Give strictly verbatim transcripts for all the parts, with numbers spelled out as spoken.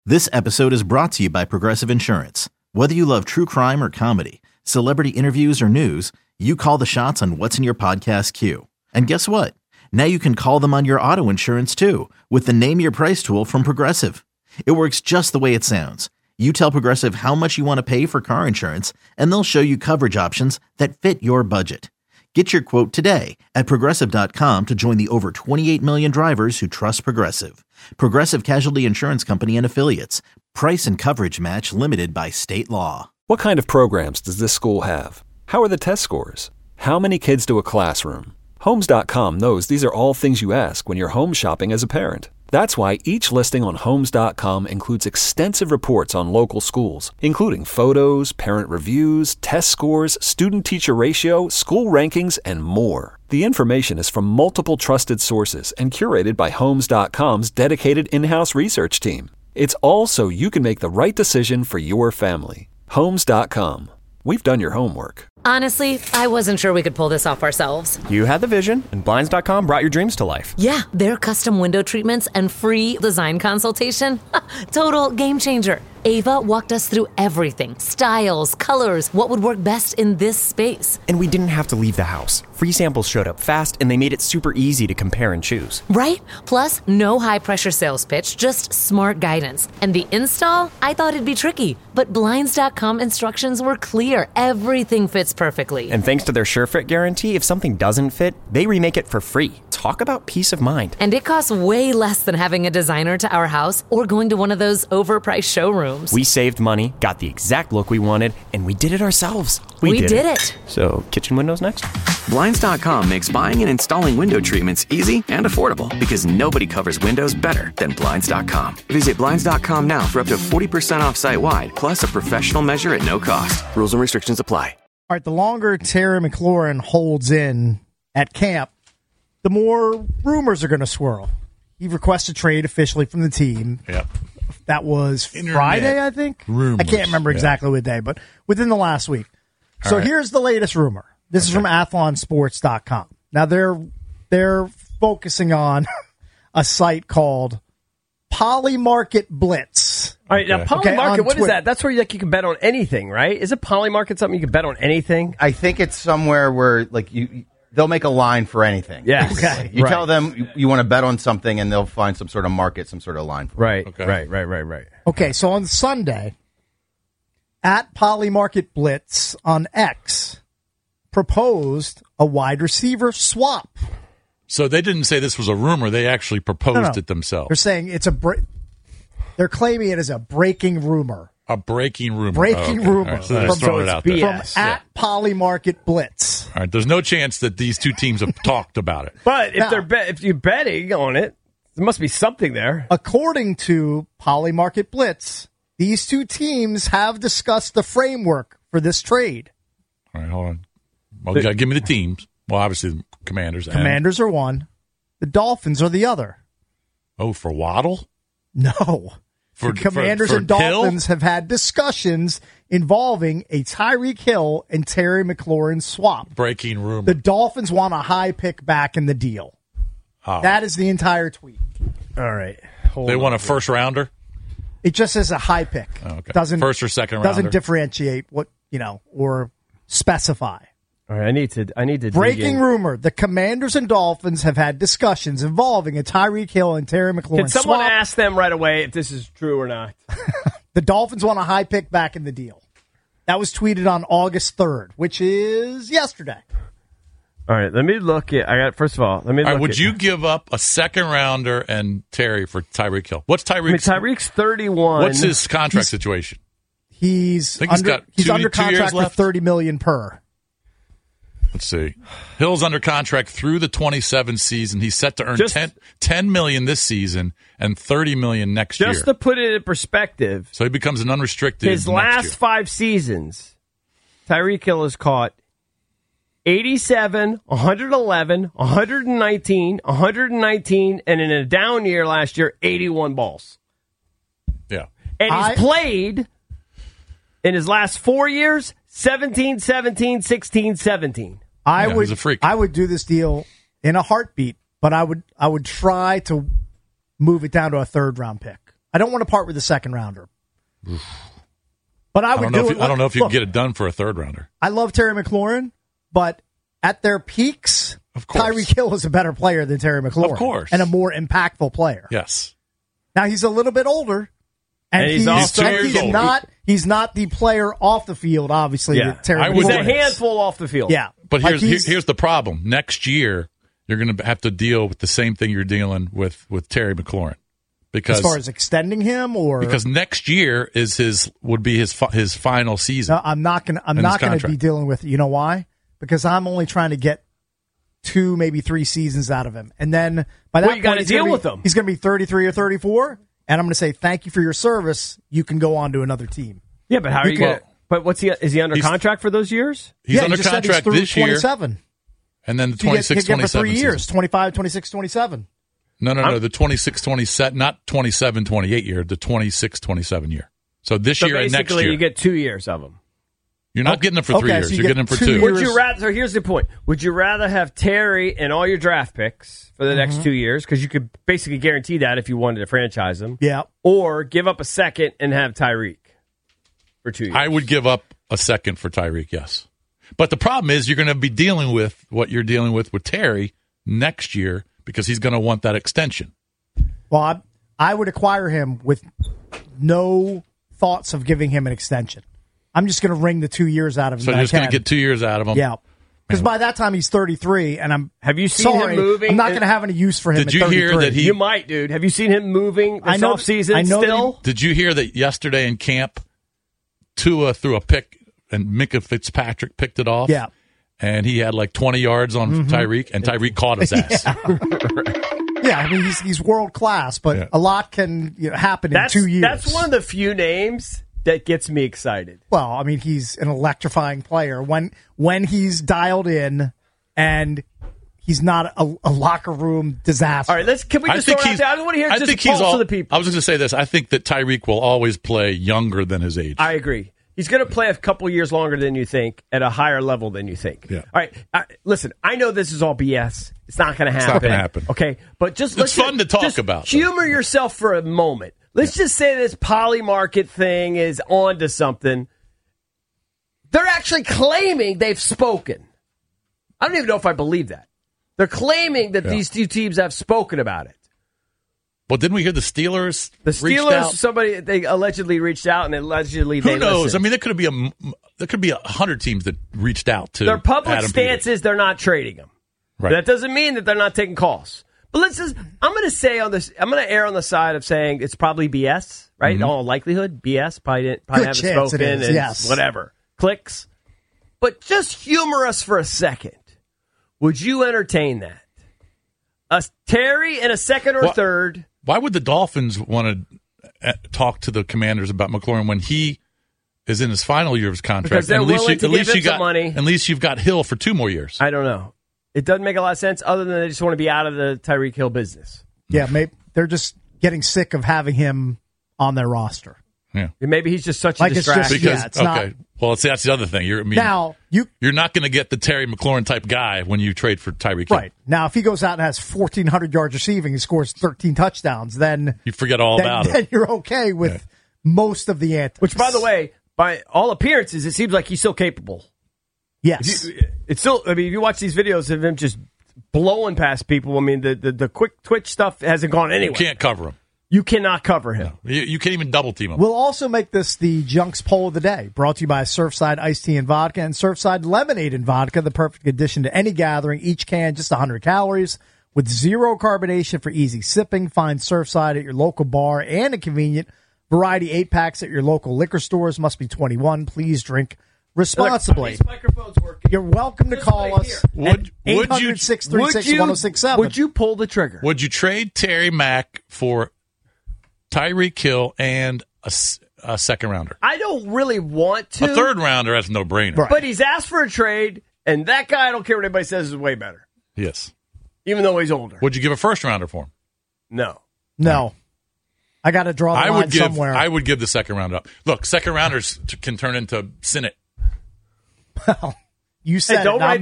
This episode is brought to you by Progressive Insurance. Whether you love true crime or comedy, celebrity interviews or news, you call the shots on what's in your podcast queue. And guess what? Now you can call them on your auto insurance too with the Name Your Price tool from Progressive. It works just the way it sounds. You tell Progressive how much you want to pay for car insurance, and they'll show you coverage options that fit your budget. Get your quote today at Progressive dot com to join the over twenty-eight million drivers who trust Progressive. Progressive Casualty Insurance Company and Affiliates. Price and coverage match limited by state law. What kind of programs does this school have? How are the test scores? How many kids to a classroom? Homes dot com knows these are all things you ask when you're home shopping as a parent. That's why each listing on Homes dot com includes extensive reports on local schools, including photos, parent reviews, test scores, student-teacher ratio, school rankings, and more. The information is from multiple trusted sources and curated by Homes dot com's dedicated in-house research team. It's all so you can make the right decision for your family. Homes dot com. We've done your homework. Honestly, I wasn't sure we could pull this off ourselves. You had the vision, and Blinds dot com brought your dreams to life. Yeah, their custom window treatments and free design consultation. Total game changer. Ava walked us through everything. Styles, colors, what would work best in this space. And we didn't have to leave the house. Free samples showed up fast, and they made it super easy to compare and choose. Right? Plus, no high-pressure sales pitch, just smart guidance. And the install? I thought it'd be tricky, but Blinds dot com instructions were clear. Everything fits perfectly. And thanks to their SureFit guarantee, if something doesn't fit, they remake it for free. Talk about peace of mind. And it costs way less than having a designer to our house or going to one of those overpriced showrooms. We saved money, got the exact look we wanted, and we did it ourselves. We, we did, did it. it. So, kitchen windows next? Blinds dot com makes buying and installing window treatments easy and affordable because nobody covers windows better than Blinds dot com. Visit Blinds dot com now for up to forty percent off site-wide, plus a professional measure at no cost. Rules and restrictions apply. All right, the longer Terry McLaurin holds in at camp, the more rumors are going to swirl. He requested trade officially from the team. Yep. That was Internet Friday, I think. Rumors. I can't remember exactly yeah. what day, but within the last week. All so right. here's the latest rumor. This okay. is from Athlon Sports dot com. Now they're they're focusing on a site called Polymarket Blitz. All right, now Okay. Polymarket, Okay, what Twitter. is that? That's where you, like, you can bet on anything, right? Is it Polymarket something you can bet on anything? I think it's somewhere where like you they'll make a line for anything. Yes. Okay. You Right. tell them you, you want to bet on something, and they'll find some sort of market, some sort of line for it. Right, Okay. right, right, right, right. Okay, so on Sunday, at Polymarket Blitz on X, proposed a wide receiver swap. So they didn't say this was a rumor. They actually proposed No, no. it themselves. They're saying it's a bre- they're claiming it as a breaking rumor. A breaking rumor. Breaking Oh, okay. rumor. All right, so they're From- throwing it so out it's there. B S. From at Polymarket Blitz. All right. There's no chance that these two teams have talked about it. But if Now- they're bet, if you're betting on it, there must be something there. According to Polymarket Blitz, these two teams have discussed the framework for this trade. All right, hold on. Well, you got to give me the teams. Well, obviously, the Commanders. And, Commanders are one. The Dolphins are the other. oh, for Waddle? No. For, The Commanders for, for and Dolphins Hill? have had discussions involving a Tyreek Hill and Terry McLaurin swap. Breaking rumor. The Dolphins want a high pick back in the deal. Oh. That is the entire tweet. All right. Hold They on want a here. first rounder? It just says a high pick. Oh, okay. Doesn't First or second doesn't rounder? differentiate what, you know, or specify. All right, I need to. I need to. dig Breaking in. rumor: the Commanders and Dolphins have had discussions involving a Tyreek Hill and Terry McLaurin Can someone swap. ask them right away if this is true or not? The Dolphins want a high pick back in the deal. That was tweeted on August third, which is yesterday. All right, let me look at. I got first of all. Let me. All right, look would at, you give up a second rounder and Terry for Tyreek Hill? What's I mean, Tyreek's? Tyreek's thirty-one. What's his contract situation? He's think he's under got he's two- under two years contract for left? thirty million per. Let's see. Hill's under contract through the twenty-seven season. He's set to earn Just- ten, ten million this season and thirty million next Just year. to put it in perspective, so he becomes an unrestricted. his next last year. five seasons, Tyreek Hill has caught eighty-seven, one eleven, one nineteen, one nineteen, and in a down year last year, eighty-one balls. Yeah. And he's I- played in his last four years, seventeen, seventeen, sixteen, seventeen. I Yeah, would he's a freak. I would do this deal in a heartbeat, but I would I would try to move it down to a third round pick. I don't want to part with the second rounder. But I I would don't know do if it. you, I don't know if you Look, can get it done for a third rounder. I love Terry McLaurin, but at their peaks, Of course. Tyreek Hill is a better player than Terry McLaurin. Of course. And a more impactful player. Yes. Now he's a little bit older. And, And he's he's, also- and he's He's older. not he's not the player off the field, obviously, Yeah. that Terry I would- He's a McLaurin is. handful off the field. Yeah. But Like here's here- he's- here's the problem. Next year, you're going to have to deal with the same thing you're dealing with with Terry McLaurin, because as far as extending him, or because next year is his would be his fi- his final season. no, I'm not gonna I'm in his not gonna be contract. dealing with it. You know why? Because I'm only trying to get two, maybe three seasons out of him, and then by that Well, you gotta point, he's deal gonna be- with him. He's going to be thirty-three or thirty-four, and I'm going to say thank you for your service. You can go on to another team. Yeah, but how are You you can- going to... But what's he... Is he under He's- contract for those years? He's yeah, under he just said he's contract through this year, twenty-seven. and then the So you get, twenty-six you get for twenty-seven three years, season. twenty-five, twenty-six, twenty-seven. No, no, no. The twenty-six twenty-seven, not twenty-seven twenty-eight year, the twenty-six twenty-seven year. So this So year and next basically, year. you get two years of him. You're not getting them for three Okay, years. so you You're get getting them for two two. years. Would you rather? So here's the point: would you rather have Terry and all your draft picks for the Mm-hmm. next two years, because you could basically guarantee that if you wanted to franchise him, Yeah. or give up a second and have Tyreek for two years? I would give up a second for Tyreek, yes. But the problem is you're going to be dealing with what you're dealing with with Terry next year, because he's going to want that extension. Well, I, I would acquire him with no thoughts of giving him an extension. I'm just going to wring the two years out of him. So that you're I just going to can. get two years out of him. Yeah. Because by that time he's thirty-three, and I'm Have you seen sorry, him moving? I'm not going to have any use for him. Did at you hear thirty-three. that he- You might, dude. Have you seen him moving this I know- offseason I know that still? Did you hear that yesterday in camp, Tua threw a pick and Minka Fitzpatrick picked it off? Yeah. And he had like twenty yards on Tyreek, and Tyreek caught his ass. Yeah, I mean he's he's world class, but Yeah. a lot can you know, happen That's, in two years. that's one of the few names that gets me excited. Well, I mean he's an electrifying player when when he's dialed in, and he's not a, a locker room disaster. All right, let's. Can we I just think throw it out he's. there? I just want to hear I just think a pulse he's all. of the people. I was going to say this. I think that Tyreek will always play younger than his age. I agree. He's going to play a couple years longer than you think, at a higher level than you think. Yeah. All right. I, listen, I know this is all B S. It's not going to happen. not gonna happen. Okay. But just It's let's fun just, to talk just about, though. Humor yourself for a moment. Let's just say this poly market thing is on to something. They're actually claiming they've spoken. I don't even know if I believe that. They're claiming that Yeah. these two teams have spoken about it. Well, didn't we hear the Steelers? The reached Steelers, out? somebody they allegedly reached out, and allegedly they Who knows? listened. I mean, there could be a there could be a hundred teams that reached out to Their public Adam stance Peter. is they're not trading him. Right. That doesn't mean that they're not taking calls. But let's just, I'm going to say on this, I'm going to err on the side of saying it's probably B S, right? Mm-hmm. In all likelihood, B S. Probably didn't, probably Good haven't chance it spoken is, and yes. whatever. Clicks. But just humor us for a second. Would you entertain that? A Terry and a second or Well, third. Why would the Dolphins want to talk to the Commanders about McLaurin when he is in his final year of his contract? Because they're at least willing you, to at give least him you some got money. At least you've got Hill for two more years. I don't know. It doesn't make a lot of sense other than they just want to be out of the Tyreek Hill business. Yeah, maybe they're just getting sick of having him on their roster. Yeah. And maybe he's just such a Like it's just- distraction. Because Yeah, it's okay, not- well, see, that's the other thing. You're I mean, Now you you're not going to get the Terry McLaurin type guy when you trade for Tyreek Hill. right now if he goes out and has fourteen hundred yards receiving and scores thirteen touchdowns, then You forget all then, about then it. you're okay with Yeah. most of the antics. Which, by the way, by all appearances, it seems like he's still capable. yes, You- It's still. I mean, if you watch these videos of him just blowing past people, I mean, the the, the quick twitch stuff hasn't gone You anywhere. can't cover him. You cannot cover him. You, you can't even double team him. We'll also make this the Junks poll of the day, brought to you by Surfside Iced Tea and Vodka and Surfside Lemonade and Vodka, the perfect addition to any gathering. Each can just one hundred calories with zero carbonation for easy sipping. Find Surfside at your local bar and a convenient variety eight-packs at your local liquor stores. Must be twenty-one. Please drink responsibly. These microphones working. You're welcome to This call way us here. at Would- would you- eight hundred, six three six, one oh six seven. Would you pull the trigger? Would you trade Terry Mack for Tyreek Hill and a, s- a second rounder? I don't really want to. A third rounder, that's no brainer. Right. But he's asked for a trade, and that guy, I don't care what anybody says, is way better, Yes. even though he's older. Would you give a first rounder for him? No. No. I got to draw the I line would give. somewhere. I would give the second round up. Look, second rounders t- can turn into Senate. you Hey, said don't it, not write me. don't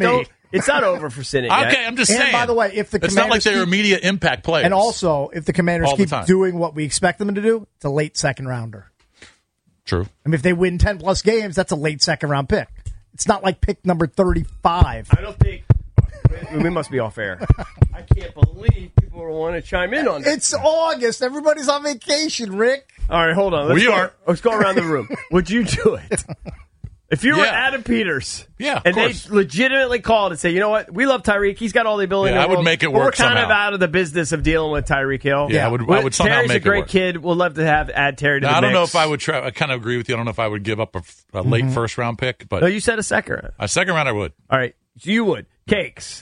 It's not over for Sinnott yet. Okay, I'm just And saying. by the way, if the it's not like Commanders they're keep- immediate impact players. And also, if the Commanders All the keep time. doing what we expect them to do, it's a late second rounder. True. I mean, if they win ten plus games, that's a late second round pick. It's not like pick number thirty-five. I don't think we, we must be off air. I can't believe people want to chime in on this. It's August. Everybody's on vacation, Rick. All right, hold on. Let's We go, are. Let's go around the room. Would you do it? If you were Yeah. Adam Peters, Yeah, of and course. they legitimately called and say, you know what, we love Tyreek. He's got all the ability. Yeah, in the I would world, make it but work We're kind of somehow. out of the business of dealing with Tyreek Hill. Yeah, I would- I would somehow Terry's make a it great work. kid. We'll love to have add Terry to Now, the I don't mix. know if I would try. I kind of agree with you. I don't know if I would give up a, a late Mm-hmm. first round pick, but No, you said a second round. a second round I would. All right, so you would. Cakes.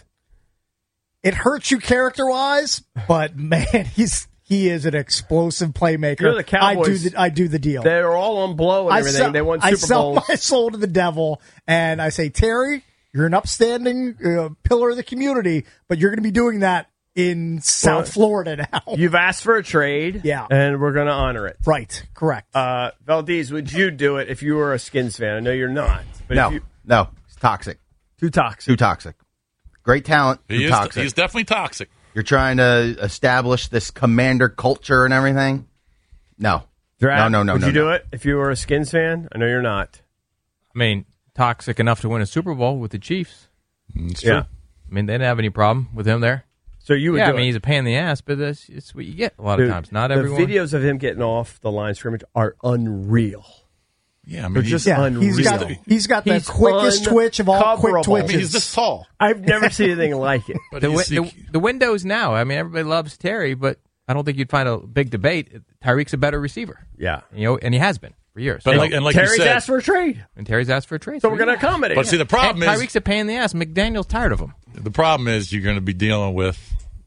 It hurts you character wise, but man, he's he is an explosive playmaker. You're the Cowboys. I do the, I do the deal. They're all on blow and I everything. sell, they won I Super sell Bowls. my soul to the devil, and I say, Terry, you're an upstanding uh, pillar of the community, but you're going to be doing that in South Well, Florida now. You've asked for a trade, Yeah. and we're going to honor it. Right, correct. Uh, Valdez, would you do it if you were a Skins fan? I know you're not. But No, if you, no, it's toxic. too toxic. Too toxic. Great talent. He Too is. toxic. He's definitely toxic. You're trying to establish this commander culture and everything. No, Drab, no, no, no. Would no, you do no. it if you were a Skins fan? I know you're not. I mean, toxic enough to win a Super Bowl with the Chiefs. It's true. Yeah. I mean, they didn't have any problem with him there. So you would yeah, do I mean, it. he's a pain in the ass, but that's it's what you get a lot of Dude, times. Not the everyone. videos of him getting off the line scrimmage are unreal. Yeah, I mean, They're he's, just yeah, unreal. he's got he's got the He's quickest twitch of all quick uncoverable. twitches. I mean, he's this tall. I've never seen anything like it. But the, he's, wi- the, the windows now. I mean, everybody loves Terry, but I don't think you'd find a big debate. Tyreek's a better receiver, Yeah. you know, and he has been for years. but So- like, and like Terry's you said, asked for a trade, and Terry's asked for a trade, so we're going to accommodate. but see, the problem And is Tyreek's a pain in the ass. McDaniel's tired of him. the problem is you're going to be dealing with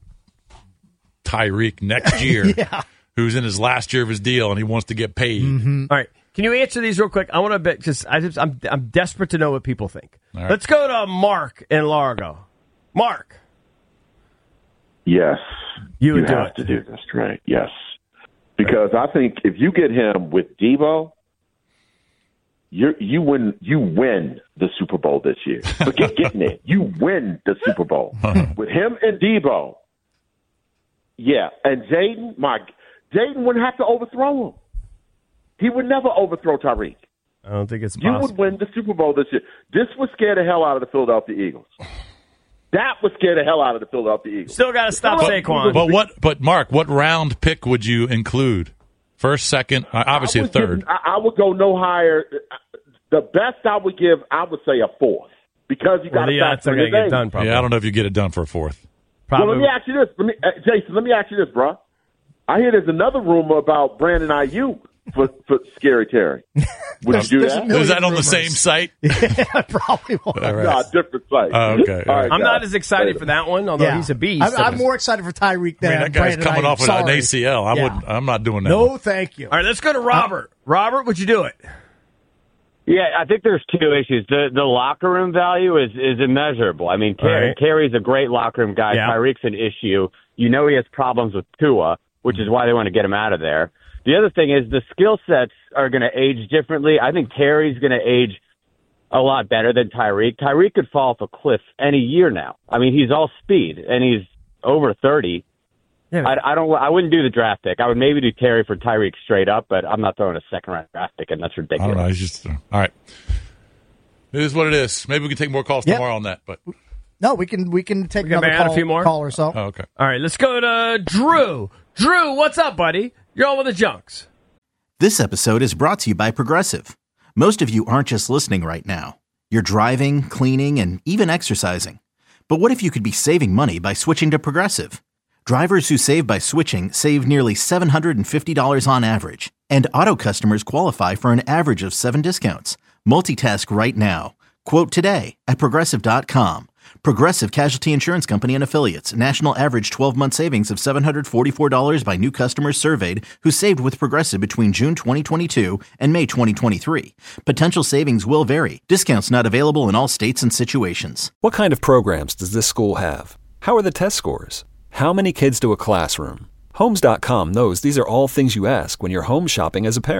Tyreek next year, Yeah. who's in his last year of his deal, and he wants to get paid. Mm-hmm. All right. Can you answer these real quick? I want to bet because I'm I'm desperate to know what people think. All right. Let's go to Mark in Largo. Mark, Yes. You would do have it. to do this trade. Yes. Because I think if you get him with Debo, you you win you win the Super Bowl this year. Forget getting it. You win the Super Bowl. With him and Debo. Yeah. And Jaden, my Jaden wouldn't have to overthrow him. He would never overthrow Tyreek. I don't think it's You possible. would win the Super Bowl this year. This would scare the hell out of the Philadelphia Eagles. That would scare the hell out of the Philadelphia Eagles. Still got to stop But, Saquon. but what? But Mark, what round pick would you include? First, second, uh, obviously I a would give- third. I, I would go no higher. The best I would give, I would say a fourth, because you got Well, to the odds factor are going in to his get age. done probably. Yeah, I don't know if you get it done for a fourth. Well, Probably. let me ask you this, let me, uh, Jason. Let me ask you this, bro. I hear there's another rumor about Brandon Ayuk for, for Scary Terry. Would There's- you do there's a that? million Is that on the rumors. same site? Yeah, probably won't. All right. No, different site. Oh, okay. All right, I'm not guys. as excited Later. for that one, although Yeah. he's a beast. I'm, I'm more excited for Tyreek I than mean, that guy's Brandon coming Ayuk. off with an Sorry. A C L. I Yeah. wouldn't. I'm not doing that. No, one. thank you. All right, let's go to Robert. Robert, would you do it? Yeah, I think there's two issues. The the locker room value is is immeasurable. I mean, Terry, right. Terry's a great locker room guy. Yeah. Tyreek's an issue. You know he has problems with Tua, which is why they want to get him out of there. The other thing is the skill sets are going to age differently. I think Terry's going to age a lot better than Tyreek. Tyreek could fall off a cliff any year now. I mean, he's all speed, and he's over thirty. Yeah. I, I don't. I wouldn't do the draft pick. I would maybe do Terry for Tyreek straight up, but I'm not throwing a second round draft pick, and that's I ridiculous. don't know. He's just all right. It is what it is. Maybe we can take more calls Yep. tomorrow on that. But No, we can we can take We can another bang out a call, few more? call or so. oh, okay. All right, let's go to Drew. Drew, what's up, buddy? You're on with the Junks. This episode is brought to you by Progressive. Most of you aren't just listening right now. You're driving, cleaning, and even exercising. But what if you could be saving money by switching to Progressive? Drivers who save by switching save nearly seven hundred fifty dollars on average. And auto customers qualify for an average of seven discounts. Multitask right now. Quote today at Progressive dot com. Progressive Casualty Insurance Company and Affiliates. National average twelve-month savings of seven hundred forty-four dollars by new customers surveyed who saved with Progressive between June twenty twenty-two and May twenty twenty-three. Potential savings will vary. Discounts not available in all states and situations. What kind of programs does this school have? How are the test scores? How many kids do a classroom? Homes dot com knows these are all things you ask when you're home shopping as a parent.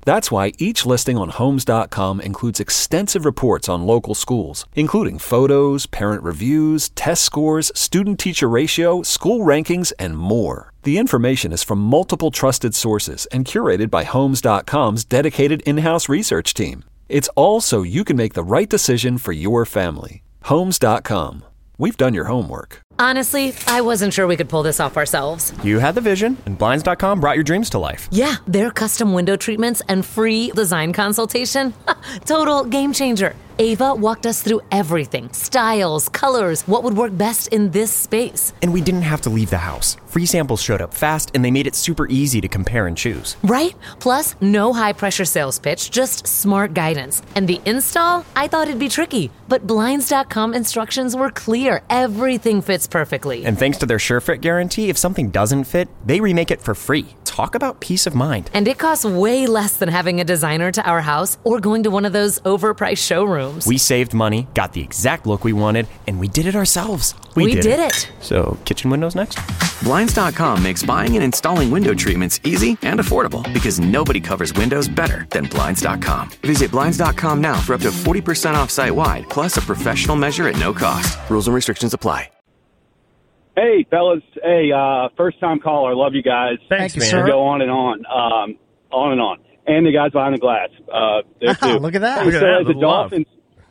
That's why each listing on Homes dot com includes extensive reports on local schools, including photos, parent reviews, test scores, student-teacher ratio, school rankings, and more. The information is from multiple trusted sources and curated by Homes dot com's dedicated in-house research team. It's all so you can make the right decision for your family. Homes dot com. We've done your homework. Honestly, I wasn't sure we could pull this off ourselves. You had the vision, and Blinds dot com brought your dreams to life. Yeah, their custom window treatments and free design consultation. Total game changer. Ava walked us through everything. Styles, colors, what would work best in this space. And we didn't have to leave the house. Free samples showed up fast, and they made it super easy to compare and choose. Right? Plus, no high-pressure sales pitch, just smart guidance. And the install? I thought it'd be tricky. But Blinds dot com instructions were clear. Everything fits perfectly. And thanks to their SureFit guarantee, if something doesn't fit, they remake it for free. Talk about peace of mind. And it costs way less than having a designer to our house or going to one of those overpriced showrooms. We saved money, got the exact look we wanted, and we did it ourselves. We, we did, did it. it. So, kitchen windows next? Blinds dot com makes buying and installing window treatments easy and affordable because nobody covers windows better than Blinds dot com. Visit Blinds dot com now for up to forty percent off site-wide, plus a professional measure at no cost. Rules and restrictions apply. Hey, fellas. Hey, uh, first-time caller. Love you guys. Thanks, man. sir. Go on and on. Um, on and on. And the guys behind the glass. Uh, there too. Look at that. Hey, Look at so that. as a Dolphins,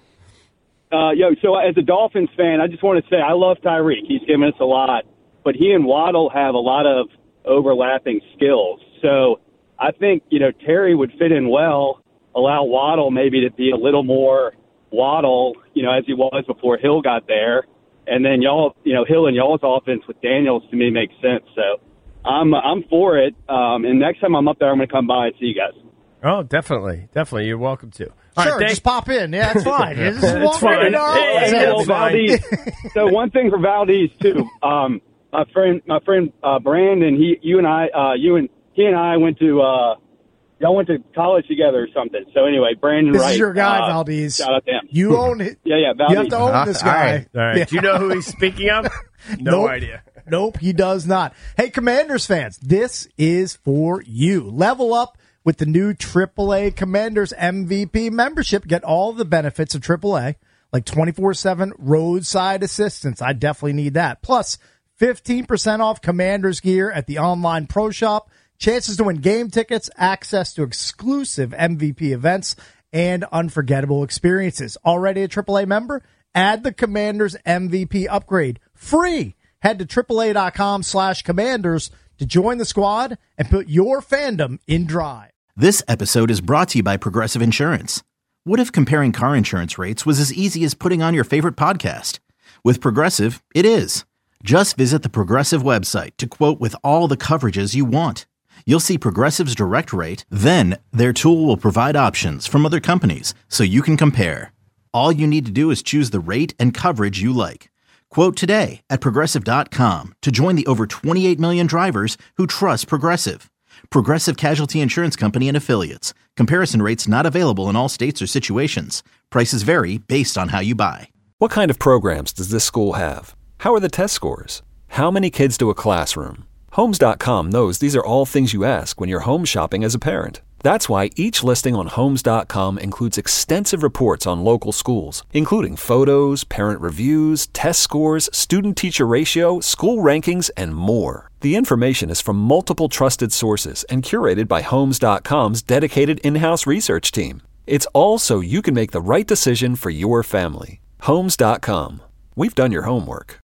uh, yo, so as a Dolphins fan, I just want to say I love Tyreek. He's given us a lot. But he and Waddle have a lot of overlapping skills. So I think, you know, Terry would fit in well, allow Waddle maybe to be a little more Waddle, you know, as he was before Hill got there. And then y'all, you know, Hill and y'all's offense with Daniels to me makes sense. So I'm I'm for it. Um, and next time I'm up there, I'm going to come by and see you guys. Oh, definitely. Definitely. You're welcome to. All sure, right, thank- just pop in. Yeah, it's fine. Just it's walk fine. right in our Hey, office. hey, Yeah, well, it's fine. Valdez, so one thing for Valdez, too. Um, my friend, my friend uh, Brandon, he, you and I, uh, you and he and I went to, uh, y'all went to college together or something. So anyway, Brandon This Wright. is your guy, uh, Valdez. Shout out to him. You own it. Yeah, yeah, Valdez. You have to own this guy. All right. All right. Yeah. Do you know who he's speaking of? No Nope. idea. Nope, he does not. Hey, Commanders fans, this is for you. Level up with the new triple A Commanders M V P membership. Get all the benefits of triple A, like twenty-four seven roadside assistance. I definitely need that. Plus, fifteen percent off Commanders gear at the online pro shop, chances to win game tickets, access to exclusive M V P events, and unforgettable experiences. Already a triple A member? Add the Commanders M V P upgrade free. Head to triple A dot com slash commanders to join the squad and put your fandom in drive. This episode is brought to you by Progressive Insurance. What if comparing car insurance rates was as easy as putting on your favorite podcast? With Progressive, it is. Just visit the Progressive website to quote with all the coverages you want. You'll see Progressive's direct rate, then their tool will provide options from other companies so you can compare. All you need to do is choose the rate and coverage you like. Quote today at Progressive dot com to join the over twenty-eight million drivers who trust Progressive. Progressive Casualty Insurance Company and Affiliates. Comparison rates not available in all states or situations. Prices vary based on how you buy. What kind of programs does this school have? How are the test scores? How many kids do a classroom? Homes dot com knows these are all things you ask when you're home shopping as a parent. That's why each listing on Homes dot com includes extensive reports on local schools, including photos, parent reviews, test scores, student-teacher ratio, school rankings, and more. The information is from multiple trusted sources and curated by Homes dot com's dedicated in-house research team. It's all so you can make the right decision for your family. Homes dot com. We've done your homework.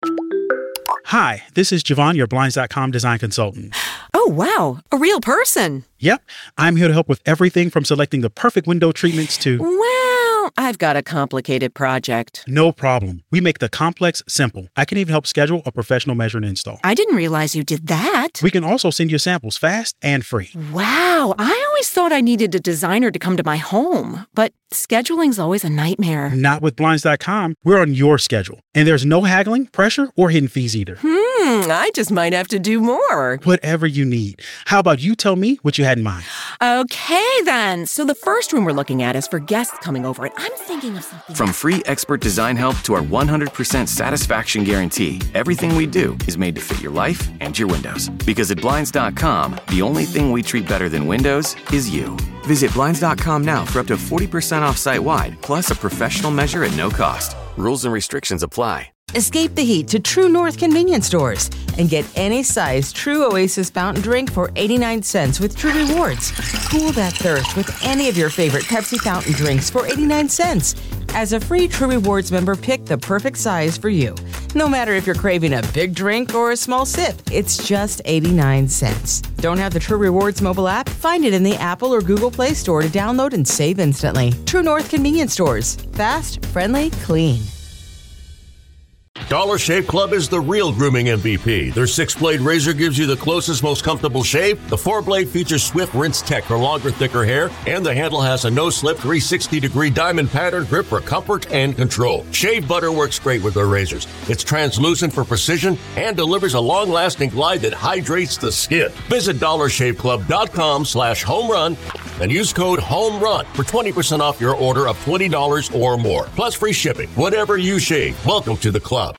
Hi, this is Javon, your Blinds dot com design consultant. Oh, wow. A real person. Yep. I'm here to help with everything from selecting the perfect window treatments to... Well, I've got a complicated project. No problem. We make the complex simple. I can even help schedule a professional measure and install. I didn't realize you did that. We can also send you samples fast and free. Wow. I always thought I needed a designer to come to my home, but scheduling's always a nightmare. Not with Blinds dot com. We're on your schedule. And there's no haggling, pressure, or hidden fees either. Hmm. Hmm, I just might have to do more. Whatever you need. How about you tell me what you had in mind? Okay, then. So the first room we're looking at is for guests coming over, and I'm thinking of something. From free expert design help to our one hundred percent satisfaction guarantee, everything we do is made to fit your life and your windows. Because at Blinds dot com, the only thing we treat better than windows is you. Visit Blinds dot com now for up to forty percent off site-wide, plus a professional measure at no cost. Rules and restrictions apply. Escape the heat to True North convenience stores and get any size True Oasis fountain drink for eighty-nine cents with True Rewards. Cool that thirst with any of your favorite Pepsi fountain drinks for eighty-nine cents. As a free True Rewards member, pick the perfect size for you. No matter if you're craving a big drink or a small sip, it's just eighty-nine cents. Don't have the True Rewards mobile app? Find it in the Apple or Google Play Store to download and save instantly. True North convenience stores. Fast, friendly, clean. Dollar Shave Club is the real grooming M V P. Their six-blade razor gives you the closest, most comfortable shave. The four-blade features swift rinse tech for longer, thicker hair, and the handle has a no-slip three hundred sixty degree diamond pattern grip for comfort and control. Shave butter works great with their razors. It's translucent for precision and delivers a long-lasting glide that hydrates the skin. Visit dollar shave club dot com slash home run and use code HOMERUN for twenty percent off your order of twenty dollars or more. Plus free shipping. Whatever you shave, welcome to the club.